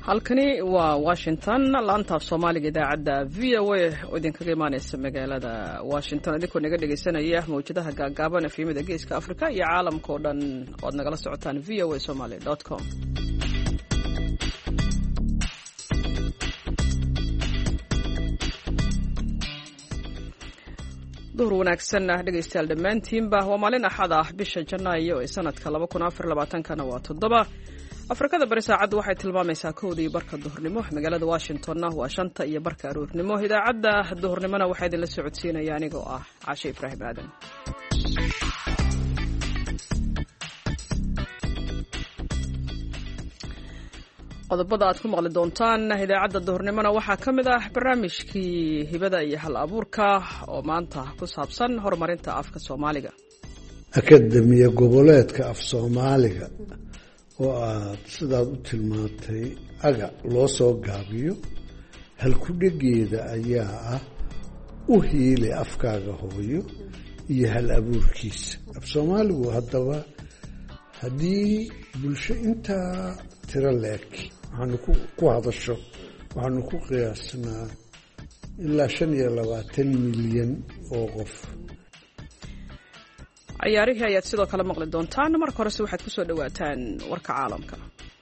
halkani waa Washington laanta Soomaaliga idaacada VOA oo idinkaga imaanaysa magaalada Washington idinkoo naga dhageysanaya mawjadaha gaagaaban efemada geeska Afrika iyo caalamka oo dhan oo aad nagala socotaan voasomali.com. duhur wanaagsan dhageystayaal dhammaantiinba waa maalin axad ah bisha Janaayo ee sanadka 2024 waa 7 Afrikada bari saacadu waxay tilmaamaysaa 1:00 duhurnimo magaalada Washingtonna waa 5:00 aroornimo idaacada duhurnimona waxay idin la socodsiinayaan anigoo ah Caashe Ibrahim Aadan qodobada aad ku maqli doontaan idaacada duhurnimona waxaa kamid ah barnaamijkii hibada iyo hal abuurka oo maanta ku saabsan horumarinta afka Soomaaliga akademiya goboleedka af Soomaaliga oo aad sidaad u tilmaantay aga loo soo gaabiyo halku-dhageeda ayaa ah u hiile afkaaga hooyo iyo hal abuurkiisa af Soomaaligu haddaba haddii bulsho intaa tiro leeg waxaanu ku hadasho waxaanu ku qiyaasnaa ilaa 25 milyan oo qof ciyaarihii ayaad sidoo kale maqli doontaan marka horese waxaad ku soo dhawaataan warka caalamka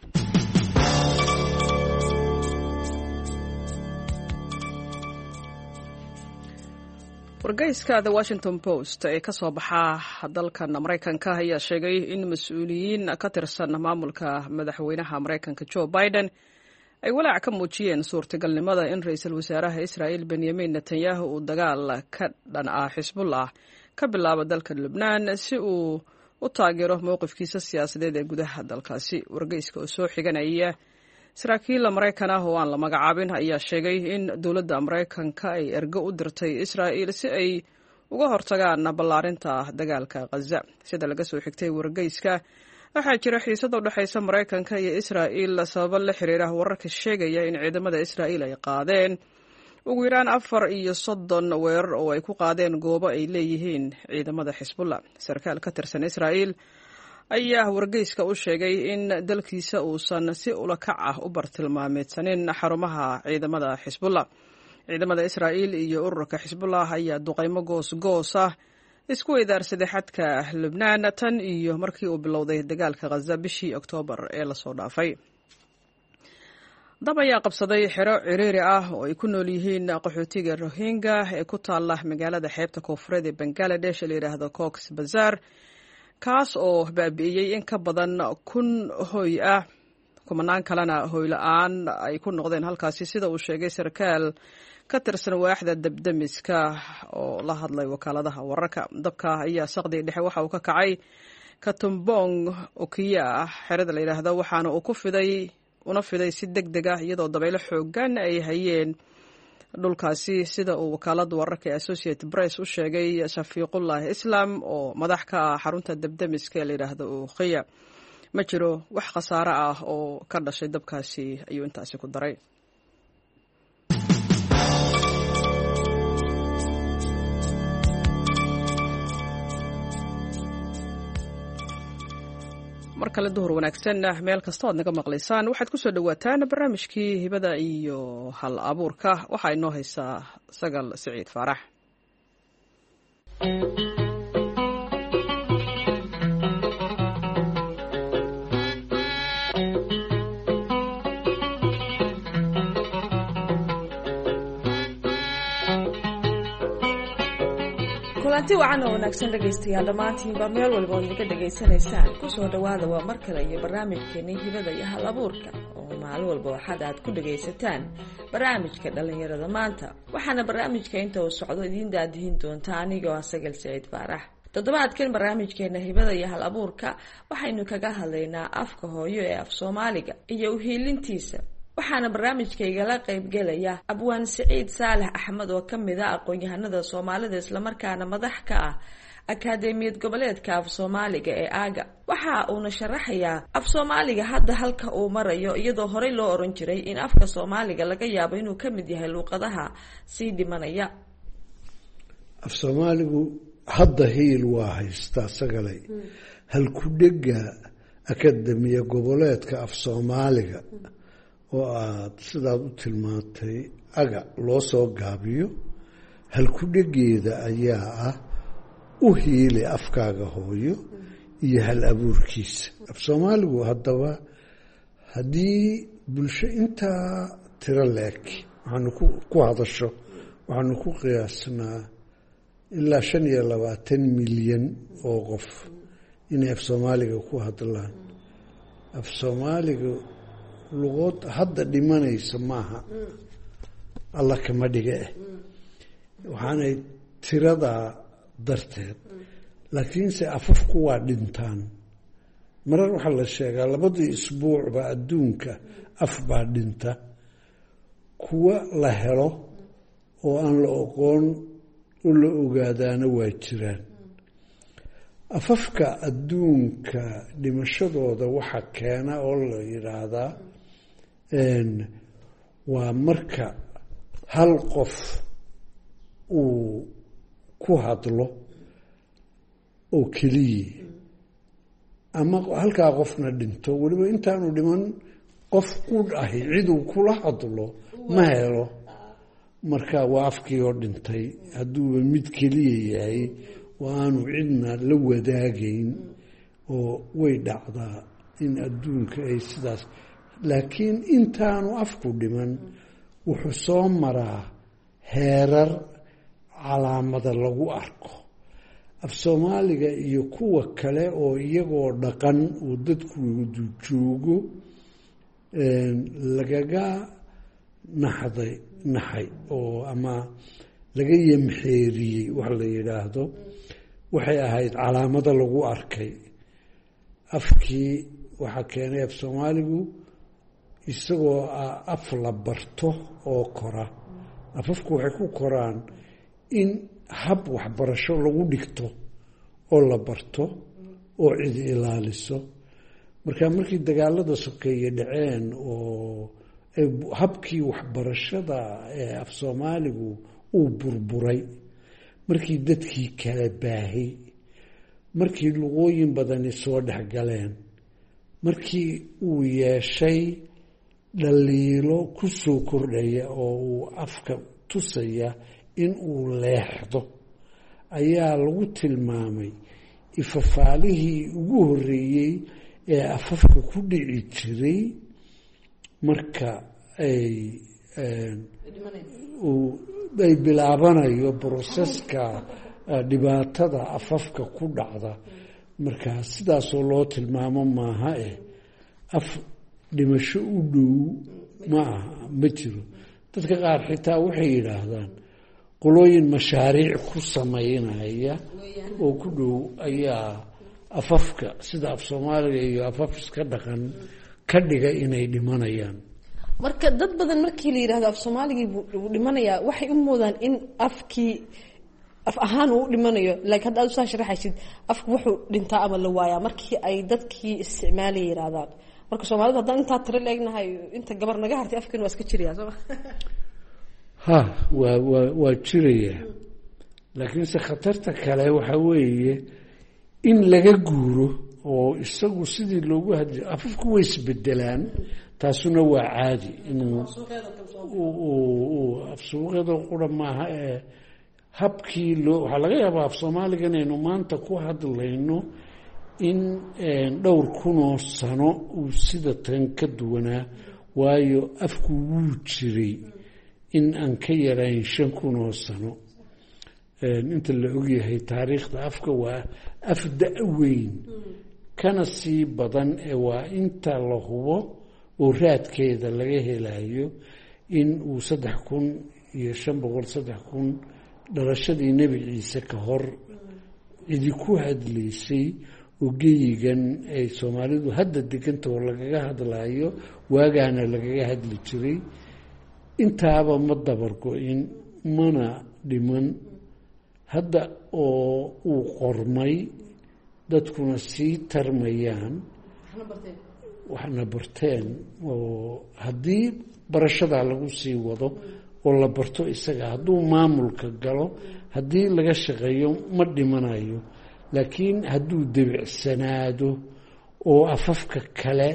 wargeyska The Washington Post ee ka soo baxa dalkan Mareykanka ayaa sheegay in mas'uuliyiin ka tirsan maamulka madaxweynaha Mareykanka Joe Biden ay walaac ka muujiyeen suurtagalnimada in ra'iisul wasaaraha Israa'iil Benjamin Netanyahu uu dagaal ka dhan ah Xisbullah ka bilaabo dalka Lebanon si uu u taageero mowqifkiisa siyaasadeed ee gudaha dalkaasi wargeyska oo soo xiganaya saraakiil Mareykan ah oo aan la magacaabin ayaa sheegay in dawladda Mareykanka ay ergo u dirtay Israa'iil si ay uga hortagaan ballaarinta dagaalka Gaza sida laga soo xigtay wargeyska waxaa jira xiisad u dhaxaysa Mareykanka iyo Israa'iil sabab la xiriira wararka sheegaya in ciidamada Israa'iil ay qaadeen ugu yaraan 34 weerar oo ay ku qaadeen goobo ay leeyihiin ciidamada Xisbullah sarkaal ka tirsan Israa'iil ayaa wargeyska u sheegay in dalkiisa uusan si ula kac ah u bartilmaameedsanin xarumaha ciidamada Xisbullah ciidamada Israa'iil iyo ururka Xisbullah ayaa duqeymo goos ah isku weydaarsaday xadka Lebanon tan iyo markii uu bilowday dagaalka Gaza bishii Oktoobar ee la soo dhaafay dab ayaa qabsaday xero ciriiri ah oo ay ku nool yihiin qaxootiga Rohingya ee ku taala magaalada xeebta koonfureed ee Bangladesh la yiraahdo Cox's Bazar kaas oo baabi'iyay in ka badan 1,000 hoy ah kumanaan kalena hoy la'aan ay ku noqdeen halkaasi sida uu sheegay sarkaal ka tirsan waaxda dabdamiska oo la hadlay wakaaladaha wararka dabka ayaa saqdi dhexe waxa uu ka kacay Katumbong Okiya xerada la yiraahdo waxaana uu ku fiday si degdeg ah iyadoo dabaylo xoogan ay hayeen dhulkaasi sida uu wakaalada wararka ee Associated Press u sheegay Shafiiqullah Islam oo madax ka ah xarunta dabdamiska la yiraahdo Uqiya ma jiro wax khasaare ah oo ka dhashay dabkaasi ayuu intaasi ku daray markale duhur wanaagsan meel kasta oo naga maqlaysaan waxaad ku soo dhawaataan barnaamijkii hibada iyo hal abuurka waxa inoo haysaa Sagal Saciid Faarax kulanti wacan oo wanaagsan dhageystayaal dhammaantiinba meel walba oo idinka dhageysanaysaan kusoo dhawaada waa mar kale iyo barnaamijkeeni hibada iyo hal abuurka oo maalin walba waxaad aad ku dhageysataan barnaamijka dhalinyarada maanta waxaana barnaamijka inta uu socdo idiin daadihin doonta anigoo ah Sagal Saciid Faarax toddobaadkan barnaamijkeena hibada iyo hal abuurka waxaynu kaga hadlaynaa afka hooyo ee af Soomaaliga iyo u hiilintiisa waxaana barnaamijkayga la qayb galaya Abwaan Saciid Saalax Axmed oo kamid ah aqoon-yahanada Soomaalida isla markaana madax ka ah akademiyad goboleedka af Soomaaliga ee Aaga waxa uu sharaxayaa af Soomaaliga hadda halka uu marayo iyadoo horey loo oran jiray in afka Soomaaliga laga yaabo inuu kamid yahay luqadaha sii dhimanaya af Soomaaligu hadda hiil waa haystaa Sagalay halku dhaga akademiya goboleedka af Soomaaliga oo aada sidaad u tilmaantay aga loo soo gaabiyo halku-dhegeeda ayaa ah u hiili afkaaga hooyo iyo hal abuurkiisa. af soomaaligu haddaba haddii bulsho intaa tiro leeg waxaanu ku hadasho waxaanu ku qiyaasnaa ilaa 25 milyan oo qof inay af soomaaliga ku hadlaan. af soomaaliga luqood hadda dhimanaysa maaha, alla kama dhiga waxaanay tiradaa darteed, laakiinse afafku waa dhintaan. marar waxaa la sheegaa 2 isbuucba adduunka af baa dhinta. kuwa la helo oo aan la aqoon u la ogaadaana waa jiraan. afafka adduunka dhimashadooda waxa keena oo la yidhaahdaa waa marka hal qof uu ku hadlo oo keliya ama halkaa qofna dhinto, weliba intaanu dhiman qof u dhahay ciduu kula hadlo ma helo. marka waa afkii oo dhintay hadduuba mid keliya yahay oo aanu cidna la wadaagayn, oo way dhacdaa in adduunka ay sidaas. laakiin intaanu afku dhiman wuxuu soo maraa heerar calaamada lagu arko. af soomaaliga iyo kuwa kale oo iyagoo dhaqan oo dadkoodu joogo lagaga naxay oo ama laga yamxeeriyey wax la yidhaahdo, waxay ahayd calaamado lagu arkay. afkii waxaa keenay af soomaaligu isagoo af la barto oo kora. afafku waxay ku koraan in hab waxbarasho lagu dhigto oo la barto oo cidi ilaaliso. markii dagaalada sokeeye dhaceen oo habkii waxbarashada ee af soomaaligu uu burburay, markii dadkii kala baahay, markii luqooyin badani soo dhexgaleen, markii uu yeeshay dhaliilo ku soo kordhaya oo uu afka tusaya in uu leexdo, ayaa lagu tilmaamay ifafaalihii ugu horreeyey ee afafka ku dhici jiray marka ay bilaabanayo broseska dhibaatada afafka ku dhacda. marka sidaasoo loo tilmaamo maaha af dhimasho u dhow ma aha, ma jiro. dadka qaar xitaa waxay yidhaahdaan qolooyin mashaariic ku samaynaya oo ku dhow ayaa afafka sida af soomaaliga iyo afaf iska dhaqan ka dhiga inay dhimanayaan. marka dad badan markii la yidhahdo af soomaaligii buu dhimanayaa waxay u moodaan in afkii af ahaan uu dhimanayo. laakiin hadda aad u saa sharaxaysid afku wuxuu dhintaa ama la waayaa markii ay dadkii isticmaalay yidhaahdaan. marka soomaalida haddaan intaa tiro leegnahay inta gabar naga hartay afkeena waa iska jirayaa sooma ha waa jiraya. laakiinse khatarta kale waxaa weeye in laga guuro oo isagu sidii loogu hadli afafku way isbedelaan. taasuna waa caadi inuu af suuqyada qura maaha ee habkii waxaa laga yaabaa af soomaaliga inaynu maanta ku hadlayno in dhowr kunoo sano uu sida tan ka duwanaa, waayo afku wuu jiray in aan ka yarayn 5,000 sano. inta la ogyahay taariikhda afka waa af da-weyn kana sii badan waa inta la hubo oo raadkeeda laga helayo in uu 3,500 3,000 dhalashadii nebi ciise ka hor cidi ku hadlaysay oo geyigan ay soomaalidu hadda degantao lagaga hadlayo waagaana lagaga hadli jiray. intaaba ma dabargo-in mana dhiman. hadda oo uu qormay dadkuna sii tarmayaan waxna barteen, oo haddii barashadaa lagu sii wado oo la barto isaga, hadduu maamulka galo, haddii laga shaqeeyo ma dhimanayo. laakiin hadduu debicsanaado oo afafka kale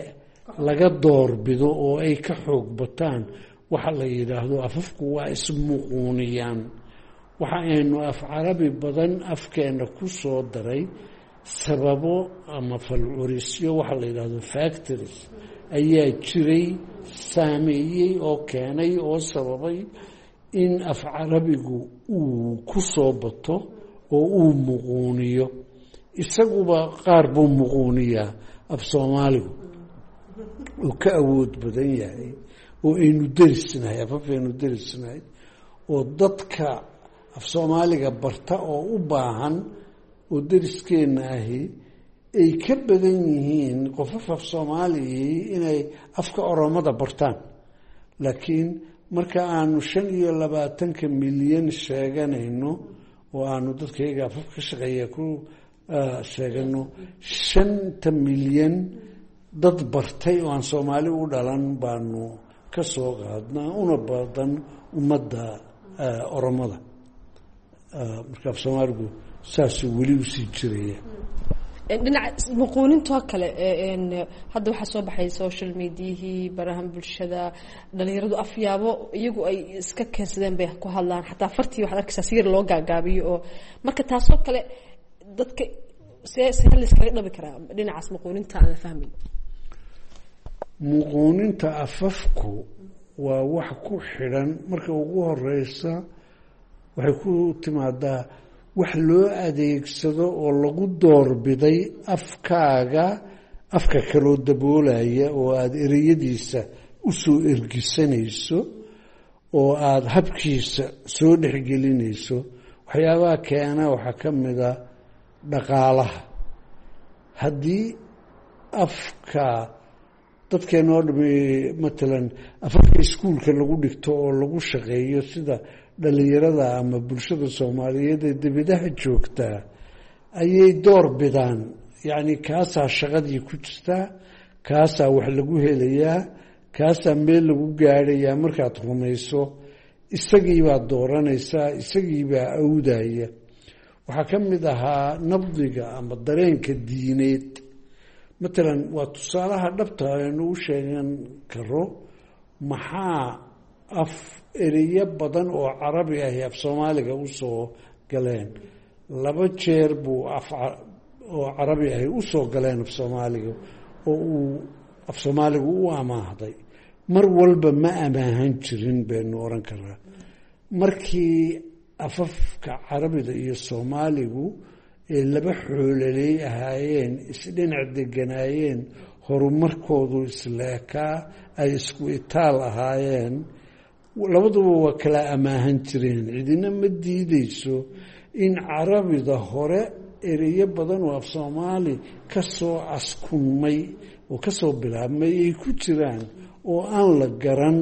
laga doorbido oo ay ka xoog bataan waxa la yidhaahdo afafku waa ismuquuniyaan. waxa aynu af carabi badan afkeena ku soo daray sababo ama falcurisyo waxa la yidhaahdo factories ayaa jiray, saameeyey oo keenay oo sababay in af carabigu uu ku soo bato oo uu muquuniyo. isaguba qaar buu muquuniyaa af soomaaligu uu ka awood badan yahay oo aynu derisnahay, afafaynu derisnahay oo dadka af soomaaliga barta oo u baahan oo deriskeenna ahi ay ka badan yihiin qofaf af soomaaliyii inay afka oromada bartaan. laakiin marka aanu 25 milyan sheeganayno oo aanu dadkayga afaf ka shaqeeya ku sheegano 5 milyan dad bartay oo aan soomaali u dhalan baanu ka soo qaadnaa, una badan ummadda oromada. marka af soomaaligu saasuu weli usii jiraya. dhinaca muquunintoo kale hadda waxaa soo baxay social mediahii, barahan bulshada, dhalinyaradu afyaabo iyagu ay iska keensadeen bay ku hadlaan, xataa fartii waxaad arkaysaa si yar loo gaagaabiyo. oo marka taasoo kale dadka see layskaga dhabi karaa dhinacaas muquuninta aan la fahmayn? muquuninta afafku waa wax ku xidhan. marka ugu horeysa waxay ku timaadaa wax loo adeegsado oo lagu doorbiday afkaaga afka kaloo daboolaya oo aada ereyadiisa usoo ergisanayso oo aada habkiisa soo dhexgelinayso. waxyaabaha keena waxaa ka mida dhaqaalaha. haddii afka dadkeenoo dhami matalan afafka iskuulka lagu dhigto oo lagu shaqeeyo sida dhalinyarada ama bulshada soomaaliyeed ee dibadaha joogtaa ayay door bidaan. yacni kaasaa shaqadii ku jirtaa, kaasaa wax lagu helayaa, kaasaa meel lagu gaadhayaa. markaad rumayso isagiibaad dooranaysaa, isagiibaa awdaya. waxaa ka mid ahaa nabdiga ama dareenka diineed. matalan waa tusaalaha dhabta aynu u sheegan karo. maxaa ereyo badan oo carabi ahi af soomaaliga usoo galeen? 2 jeer buu oo carabi ahi usoo galeen af soomaaliga oo uu af soomaaligu u amaahday. mar walba ma amaahan jirin baynu oran karaa. markii afafka carabida iyo soomaaligu ee 2 xoololey ahaayeen, isdhinac deganaayeen, horumarkoodu isleekaa, ay isku itaal ahaayeen, labaduba waa kala amaahan jireen. cidina ma diideyso in carabida hore ereyo badan oo af soomaali ka soo askunmay oo ka soo bilaabmay ay ku jiraan oo aan la garan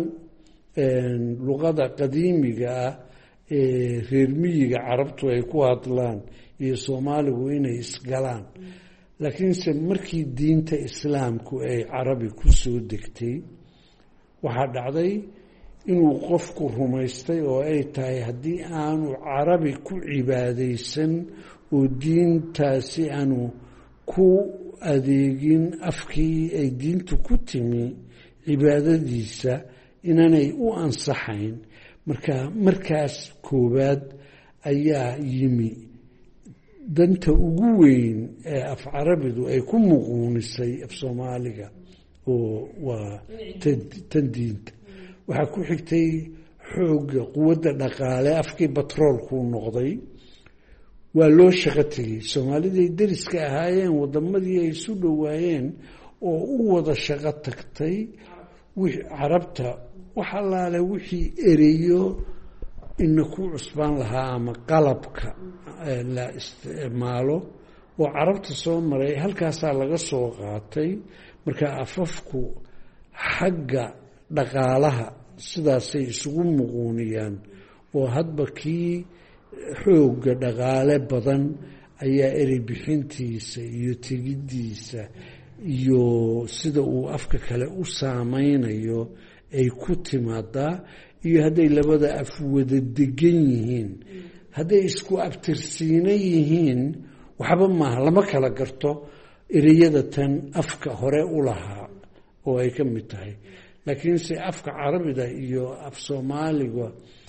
luqada qadiimiga ah ee reer miyiga carabtu ay ku hadlaan iyo soomaaligu inay isgalaan. laakiinse markii diinta islaamku ay carabi ku soo degtay waxaa dhacday inuu qofku rumaystay oo ay tahay haddii aanu carabi ku cibaadaysan oo diintaasi aanu ku adeegin afkii ay diintu ku timi cibaadadiisa inaanay u ansaxayn. markaas koowaad ayaa yimi danta ugu weyn ee af carabidu ay ku muquunisay af soomaaliga oo waa tan diinta. waxaa ku xigtay xoogga quwadda dhaqaale. afkii batroolkuu noqday, waa loo shaqo tegey. soomaaliday deriska ahaayeen, wadamadii ay isu dhowaayeen oo u wada shaqo tagtay. carabta wax allaale wixii ereyo ina ku cusbaan lahaa ama qalabka la isticmaalo oo carabta soo maray halkaasaa laga soo qaatay. marka afafku xagga dhaqaalaha sidaasay isugu muquuniyaan oo hadba kii xoogga dhaqaale badan ayaa erey bixintiisa iyo tegiddiisa iyo sida uu afka kale u saameynayo ay ku timaadaa. iyo hadday labada af wada degan yihiin, hadday isku abtirsiina yihiin, waxba maaha, lama kala garto ereyada tan afka hore u lahaa oo ay ka mid tahay laakiinse afka carabida iyo af soomaaliga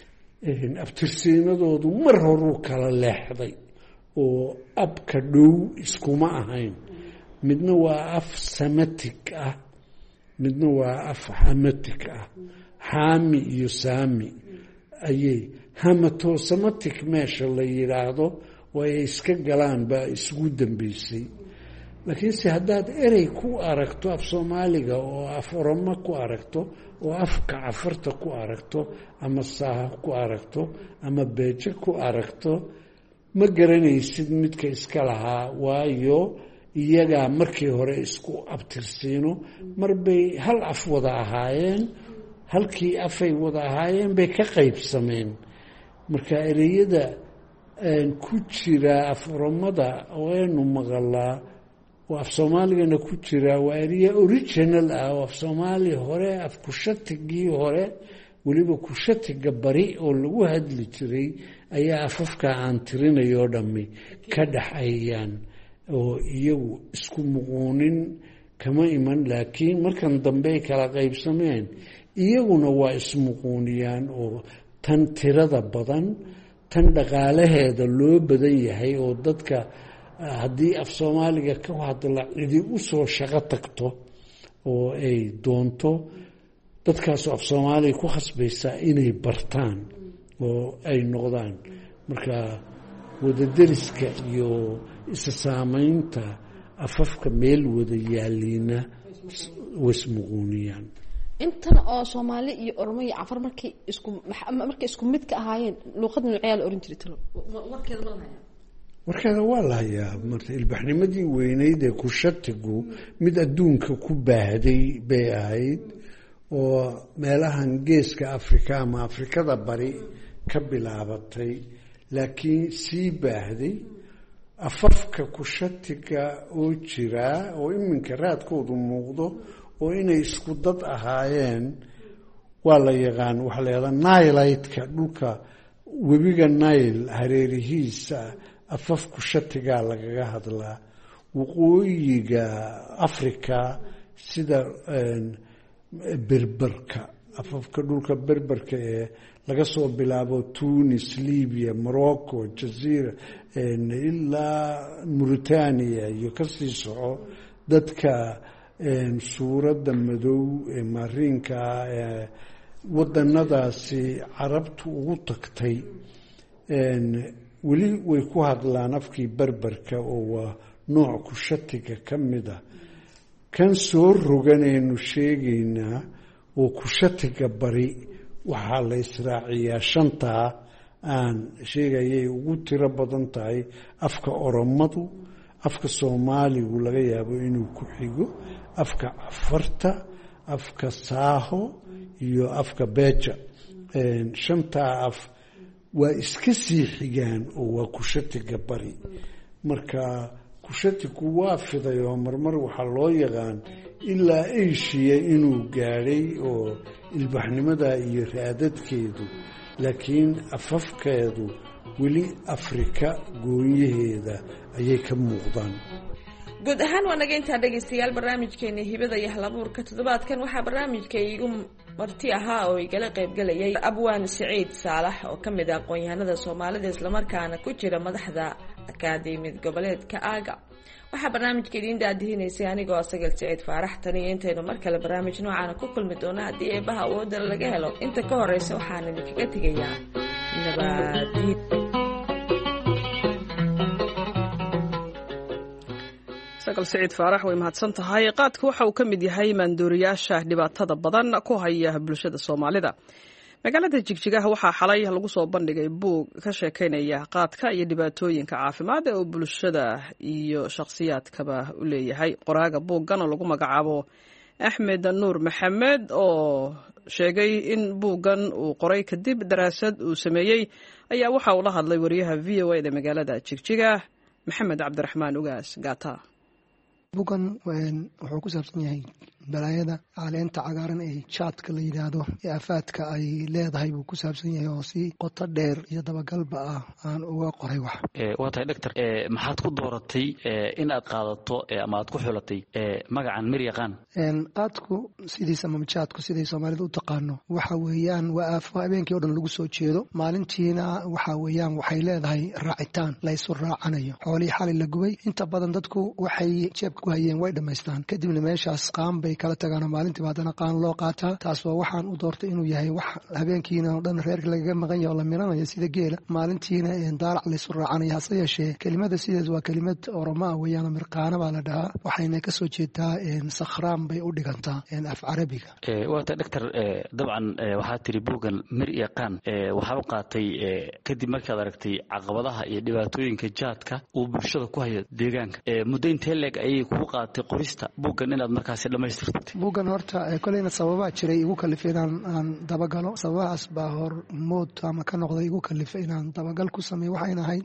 abtirsiinadoodu mar horuu kala leexday oo abka dhow iskuma ahayn midna waa af samatic ah midna waa af hamatic ah xaami iyo saami ayay hamatosamatic meesha la yidhaahdo oo ay iska galaan baa isugu dambeysay laakiinse haddaad erey ku aragto af soomaaliga oo af oromo ku aragto oo afka cafarta ku aragto ama saaha ku aragto ama beejo ku aragto ma garanaysid midka iska lahaa waayo iyagaa markii hore isku abtirsiino marbay hal af wada ahaayeen halkii afay wada ahaayeen bay ka qaybsameen marka ereyada ku jira af oromada oo aynu maqalaa oo af soomaaligana ku jira waa ereya original ah oo af soomaali hore af kushatigii hore weliba kushatiga bari oo lagu hadli jiray ayaa afafka aan tirinayoo dhammi ka dhaxayaan oo iyagu isku muquunin kama iman laakiin markan dambey kala qaybsameen iyaguna waa ismuquuniyaan oo tan tirada badan tan dhaqaalaheeda loo badan yahay oo dadka haddii af soomaaliga ka hadla cidi u soo shaqo tagto oo ay doonto dadkaasoo af soomaaliga ku khasbaysaa inay bartaan oo ay noqdaan marka wadaderiska iyo isa saamaynta afafka meel wada yaaliina wasmuquuniyaan intan oo soomaali iyo oromo iyo cafar markay isku mid ka ahaayeen luuqad nuucyaa la oran jiray talo warkeeda ma lahayaa warkeeda waa la hayaa marka ilbaxnimadii weyneyd ee kushatigu mid adduunka ku baahday bay ahayd oo meelahan geeska afrika ama afrikada bari ka bilaabatay laakiin sii baahday afafka kushatiga oo jira oo iminka raadkoodu muuqdo oo inay isku dad ahaayeen waa la yaqaan waxaa la yidhahdaa nailaydka dhulka webiga nail hareerihiisa afaf kushatigaa lagaga hadlaa waqooyiga africa sida berberka afafka dhulka berberka ee laga soo bilaabo tunis libya morocco jaziira ilaa mauritania iyo kasii soco dadka suuradda madow ee mariinka ee wadanadaasi carabtu ugu tagtay weli way ku hadlaan afkii berberka oo waa nooc kushatiga ka mid a kan soo roganaynu sheegaynaa oo kushatiga bari waxaa la israaciyaa shantaa aan sheegayay ugu tiro badan tahay afka oromadu afka soomaaligu laga yaabo inuu ku xigo afka cafarta afka saaho iyo afka beeja shantaa af waa iska sii xigaan oo waa kushatiga bari marka kushatigu waa fiday oo marmar waxaa loo yaqaan ilaa asia inuu gaadhay oo ilbaxnimada iyo raadadkeedu laakiin afafkeedu weli afrika goonyaheeda ayay ka muuqdaan guud ahaan waa naga intaa dhegaystayaal barnaamijkeena hibada iyo halabuurka toddobaadkan waxaa barnaamijka iigu marti ahaa oo igala qaybgalayay abwaan siciid saalax oo ka mid ah aqoon-yahanada soomaalida islamarkaana ku jira madaxda akaademiyad goboleedka aaga waxaa barnaamijka idiin daadihinaysay anigoo asagal siciid faarax tan iyo intaynu mar kale barnaamij noocaana ku kulmi doono haddii eebaha awoodda laga helo inta ka horeysa waxaan idinkaga tegayaa nabadiid. sagal siciid faarax way mahadsan tahay. qaadka waxa uu ka mid yahay maandooriyaasha dhibaatada badan ku haya bulshada soomaalida. magaalada jigjigaha waxaa xalay lagu soo bandhigay buug ka sheekeynaya qaadka iyo dhibaatooyinka caafimaad ee uu bulshada iyo shakhsiyaadkaba u leeyahay. qoraaga buuggan oo lagu magacaabo axmed nuur maxamed oo sheegay in buuggan uu qoray kadib daraasad uu sameeyey ayaa waxa uu la hadlay wariyaha v o a da magaalada jigjiga maxamed cabdiraxmaan ugaas gaata. buuggan wuxuu ku saabsan yahay balaayada caleenta cagaaran ee jaadka la yidhaahdo ee afaadka ay leedahay buu ku saabsan yahay oo si qoto dheer iyo dabagalba ah aan uga qoray wax. waa tahay doctor, maxaad ku dooratay in aad qaadato ama aad ku xulatay magacan Miryaqaan? qaadku sidiisa ama jaadku siday Soomaalidu u taqaano waxa weeyaan waa aafo habeenkii oo dhan lagu soo jeedo, maalintiina waxa weeyaan waxay leedahay raacitaan la isu raacanayo. xoolihii xalay la gubay inta badan dadku waxay jeebka ku hayeen way dhammaystaan, kadibna meeshaas qaan bay kala tagaan, maalintiiba haddana qaan loo qaataa. taas waa waxaan u doortay inuu yahay wax habeenkiina oo dhan reerka lagaga maqan yahay oo la miranayo sida geela, maalintiina daalac la isu raacanayo. hase yeeshee kelimada sideed waa kelimad Oromo ah weeyaan, mirqaana baa la dhahaa, waxayna ka soo jeedaa sakhraan bay u dhigantaa af carabiga. waa tahay doctor, dabcan waxaad tiri buuggan Miryaqaan waxaa u qaatay kadib markaad aragtay caqabadaha iyo dhibaatooyinka jaadka uu bulshada ku hayo deegaanka. muddo intee leeg ayay kugu qaadatay qorista buuggan inaad markaasi dhammaystirtay? buuggan horta koleyna sababaa jiray igu kalifay inaan dabagalo. sababahaas baa hormood ama ka noqday igu kalifay inaan dabagal ku sameeyo. waxayna ahayd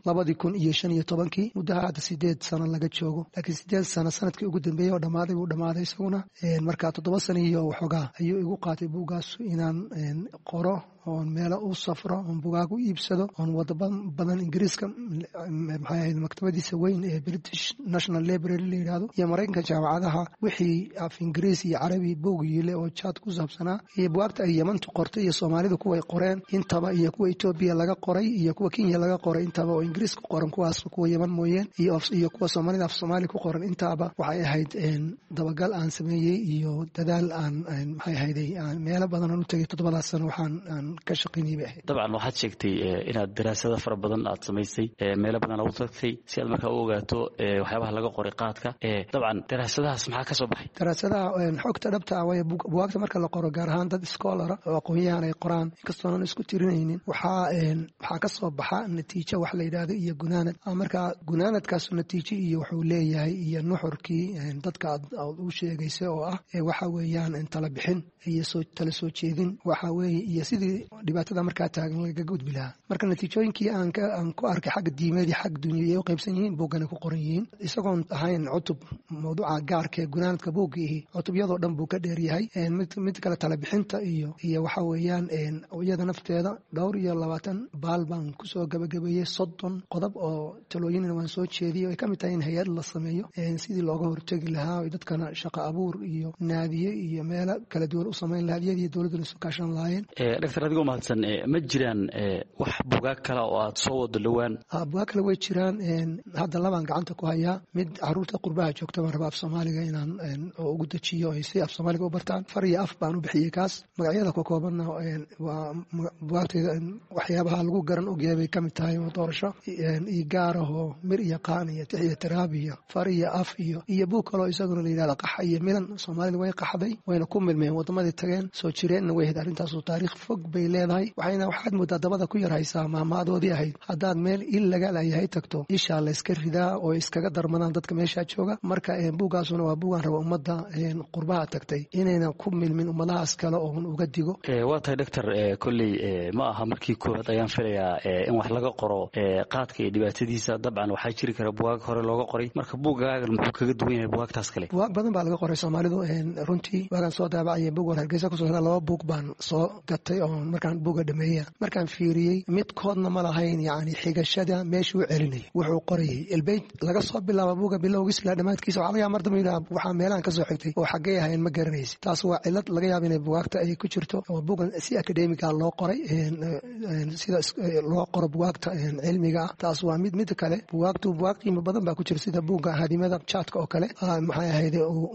2015 muddaha hadda 8 sano laga joogo, laakiin 8 sano sanadkii ugu dambeeyey oo dhammaaday buu dhammaaday isaguna. markaa 7 sano iyo waxoogaa ayuu igu qaatay buuggaas inaan qoro, oon meelo u safro, oon bugaag u iibsado, oon wado badan ingiriiska maxay ahayd maktabadiisa weyn ee British National Library la yidhaahdo iyo Maraykanka jaamacadaha wixii af ingiriis iyo carabi buug yiile oo jaad ku saabsanaa, iyo bugaagta ay Yemantu qortay iyo Soomaalidu kuway qoreen intaba, iyo kuwa Ethiopia laga qoray iyo kuwa Kenya laga qoray intaba oo ingiriis ku qoran, kuwaas kuwa Yeman mooyeen, iyo kuwa Soomaalida af Soomaali ku qoran intaba waxay ahayd dabagal aan sameeyey iyo dadaal aan maxay ahayd meelo badan aan u tagay 7 sano waxaan ka shaqeynay bay ahayd. dabcan waxaad sheegtay inaad daraasado fara badan aad samaysay, meelo badan aad u tagtay si aad markaa u ogaato waxyaabaha laga qoray qaadka. dabcan daraasadahaas maxaa ka soo baxay? daraasadaha xogta dhabta ah way bugaagta marka la qoro, gaar ahaan dad scholar oo aqoonyahan ay qoraan inkastoonan isku tirinaynin, waxaa ka soo baxa natiijo wax la yidhaahdo iyo gunaanad. marka gunaanadkaas natiijo iyo wuxuu leeyahay iyo nuxurkii dadka aad u sheegaysa oo ah waxa weeyaan tala bixin iyo tala soo jeedin, waxa weeye iyo sidii dhibaatada markaa taagan laga gudbi lahaa. marka natiijooyinkii aan ku arkay xagga diimeed iyo xagga dunyada ay u qaybsan yihiin, buuggana ku qoran yihiin, isagoon ahayn cutub mawduuca gaarka ee gunaanadka buuggiihi. cutubyadoo dhan buu ka dheer yahay. mid kale tala bixinta iyo waxa weeyaan iyada nafteeda 22 baal baan kusoo gabagabeeyey, 30 qodob oo talooyinna waan soo jeediyey ay ka mid tahay in hay-ad la sameeyo sidii looga hortegi lahaa, dadkana shaqo abuur iyo naadiye iyo meelo kala duwan u samayn lahaa, iyada iyo dowladda isu kaashan lahaayeen. doctor, adigoo mahadsan, ma jiraan wax bugaag kale oo aad soo wado dhowaan? bugaag kale way jiraan. hadda labaan gacanta ku hayaa. mid caruurta qurbaha joogta baan rabaa af Soomaaliga inaan ugu dejiyo ay si af Soomaaliga u bartaan. far iyo af baan u bixiyey kaas. magacyada ka koobanna waa bugaagteeda waxyaabaha lagu garan ogyahay bay ka mid tahay doorasho iyo gaarahoo Miryaqaan iyo Tix iyo Tiraab iyo far iyo af iyo buug kaloo isaguna la yidhahdo qaxa iyo milan. Soomaalida way qaxday, wayna ku milmeen waddamadii tageen, soo jireenna way ahayd. arrintaasu taariikh fog bay leedahay. waxaad moodaa dabada ku yar haysaa maamaadoodii ahayd, haddaad meel il laga layahay tagto ishaa la iska ridaa oo iskaga darmadaan dadka meeshaa jooga. marka buuggaasuna waa buugaan raba ummadda qurbaha tagtay inayna ku milmin ummadahaas kale oon uga digo. waa tahay doctor, kolley ma aha markii koowaad ayaan filayaa in wax laga qoro qaadka iyo dhibaatadiisa. dabcan waxaa jiri kara bugaag hore looga qoray, marka buuggaagan muxuu kaga duwan yahay bugaagtaas kale? bugaag badan baa laga qoray Soomaalidu. runtii waagaan soo daabacayay buug war Hargeysa kusoo 2 buug baan soo gatay oo markaan buuga dhameeyay markaan fiiriyey midkoodna ma lahayn yani xigashada meeshuu celinay wuxuu qorayay ilbay laga soo bilaabo buuga bilowgiisa ilaa dhamaadkiisa. waxaa laga yaabaa mardama yidhaha waxaa meelahan ka soo xigtay oo xaggee ahayn ma garanaysa. taas waa cilad laga yaaba inay bugaagta ay ku jirto oo buugan si academica loo qoray sida loo qoro bugaagta cilmiga ah. taas waa mid kale. bugaag qiimo badan baa ku jira sida buugga hadimada jaadka oo kale maxay ahayd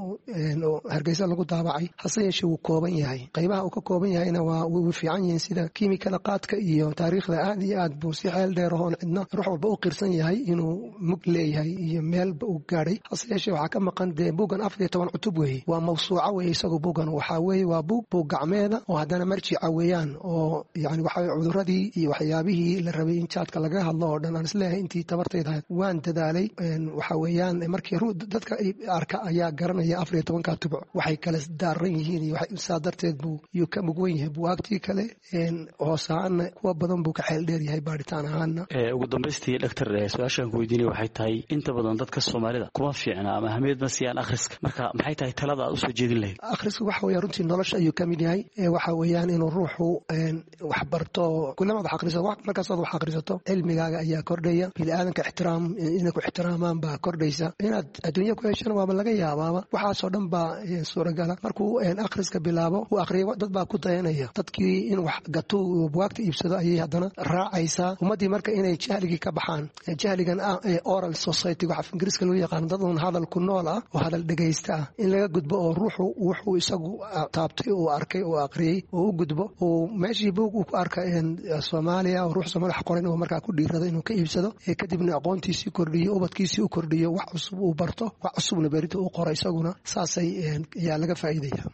oo Hargeysa lagu daabacay. hase yeeshee wuu kooban yahay. qaybaha uu ka kooban yahayna wuu fiican yihiin sida kiimikada qaadka iyo taariikhda aad iyo aad buu si xeel dheer ahoon cidna ruux walba u qirsan yahay inuu mug leeyahay iyo meelba uu gaadhay. hase yeeshee waxaa ka maqan dee buuggan 14 cutub weeye, waa mawsuuca weeye. isagu buuggan waxaa weeye waa buug gacmeeda oo haddana marjica weeyaan oo yani waxaa cuduradii iyo waxyaabihii la rabay in jaadka laga hadlo oo dhan aan isleeyahay intii tabartayda ahayd waan dadaalay. waxa weeyaan markii dadka arka ayaa garanaya 14 tubuc waxay kala daaran yihiin iyo saa darteed buu ka mugwan yahay bugaagtii kale hoosaana kuwa badan buu ka xeel dheer yahay baaritaan ahaana. ugu dambaystii doctor su-aashaan ku weydiinay waxay tahay inta badan dadka Soomaalida kuma fiicna ama ahmiyad ma siiyaan akhriska marka maxay tahay talada aad u soo jeedin lahayd? akhrisku waxa weeye runtii nolosha ayuu ka mid yahay waxa weeyaan inuu ruuxu wax barto kullama wax akhriso markaas aad wax akhrisato cilmigaaga ayaa kordhaya bini'aadanka inay ku ixtiraamaan baa kordhaysa inaad adduunya ku heshana waaba laga yaabaaba waxaasoo dhan baa suuragala markuu akhriska bilaabo uu akhriyo dad baa ku dayanaya dadkii in wax gato uu bugaagta iibsado ayay haddana raacaysaa ummaddii marka inay jahligii ka baxaan jahligan oral society waxa ingiriiska loo yaqaano dad un hadal ku nool ah oo hadal dhegaysta ah in laga gudbo oo ruuxu wuxuu isagu taabtay uu arkay uu akhriyey oo u gudbo uu meeshii buug uu ku arka Soomaaliya oo ruux Soomaali wax qoran oo markaa ku dhiirado inuu ka iibsado kadibna aqoontiisii kordhiyo ubadkiisii u kordhiyo wax cusub uu barto wax cusubna berito uu qoro isaguna saasay ayaa laga faa'iidayaa.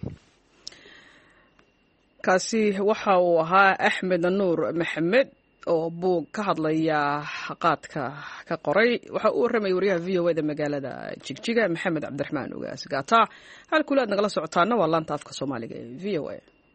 kaasi waxa uu ahaa Axmed Nuur Maxamed oo buug ka hadlaya qaadka ka qoray waxa uu waramay wariyaha VOA-da magaalada Jigjiga Maxamed Cabdiraxmaan Ugaas Gaata halkulaad nagala socotaana waa laanta afka Soomaaliga ee VOA.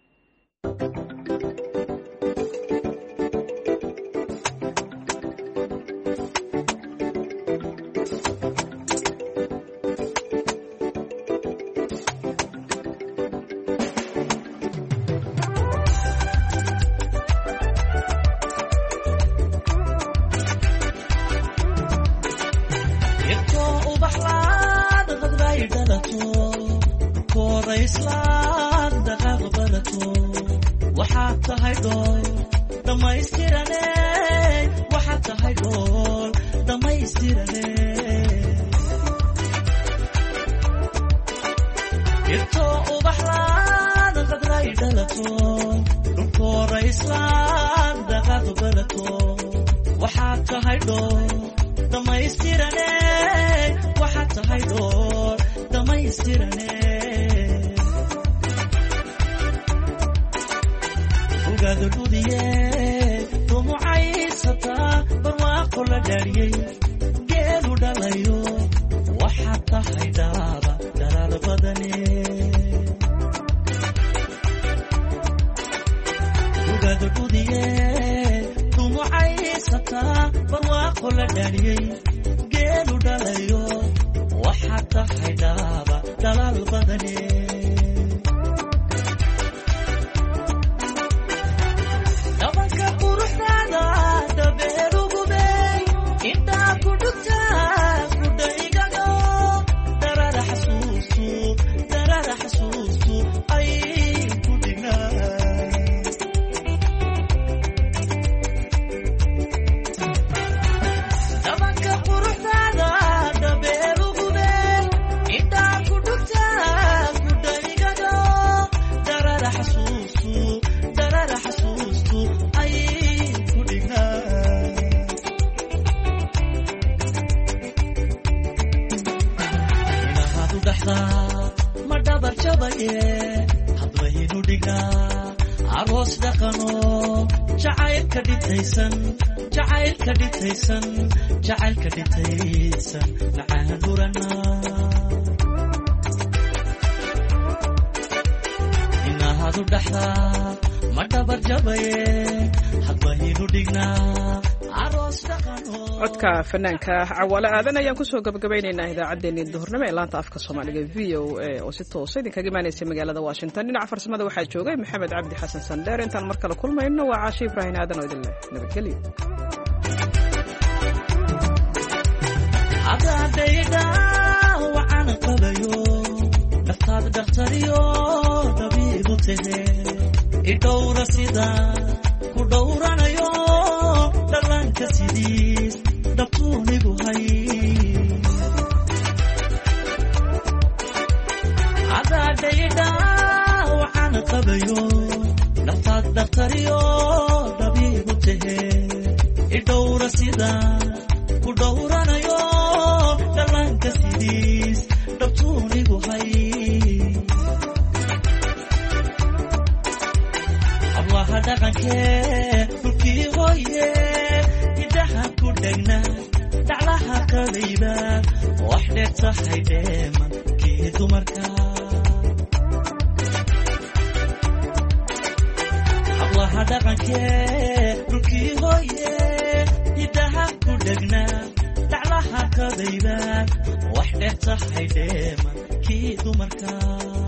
codka fanaanka Cawaale Aadan ayaan ku soo gabagabaynaynaa idaacaddeenii duhurnimo ee laanta afka Soomaaliga VOA oo si toos ah idinkaga imaanaysa magaalada Washington dhinaca farsamada waxaa joogay Maxamed Cabdi Xasan Sandheer intaan mar kale kulmayno waa Caashi Ibraahin Aadan oo idin leh nabadgelyo. adayda waxaan qabayo naftaada dhakhtaryo dabiibu tahe idowra sida ku dhowranayo dhalanka sidiis dhabtuunigu hay adayda waxaan qabayo naftaada dhakhtaryo dabiibu tahe idowra sida ku dhowranayo dhalanka sidiis dhabtuunigu hay allaha dhaqankee dhulkii hooye hidaha ku dhegna dhaclaha qabayba wax dheer tahay dheemankii dumarka allaha ablaha dhaqankee dhulkii hooye hidaha ku dhegnaa daclaha kadayba wax dheer tahay dheema kii dumarka